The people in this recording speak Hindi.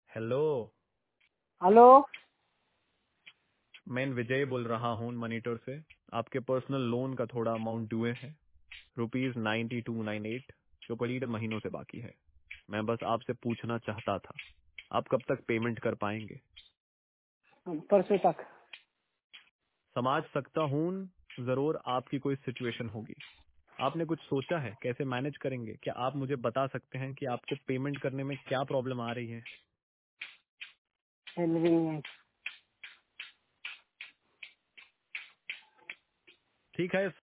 हेलो। हेलो। मैं विजय बोल रहा हूँ मॉनिटर से। आपके पर्सनल लोन का थोड़ा अमाउंट ड्यू है, ₹9298, जो कई महीनों से बाकी है। मैं बस आपसे पूछना चाहता था, आप कब तक पेमेंट कर पाएंगे? परसों तक। समझ सकता हूँ, जरूर आपकी कोई सिचुएशन होगी। आपने कुछ सोचा है कैसे मैनेज करेंगे? क्या आप मुझे बता सकते हैं कि आपको पेमेंट करने में क्या प्रॉब्लम आ रही है? सैलरी में। ठीक है।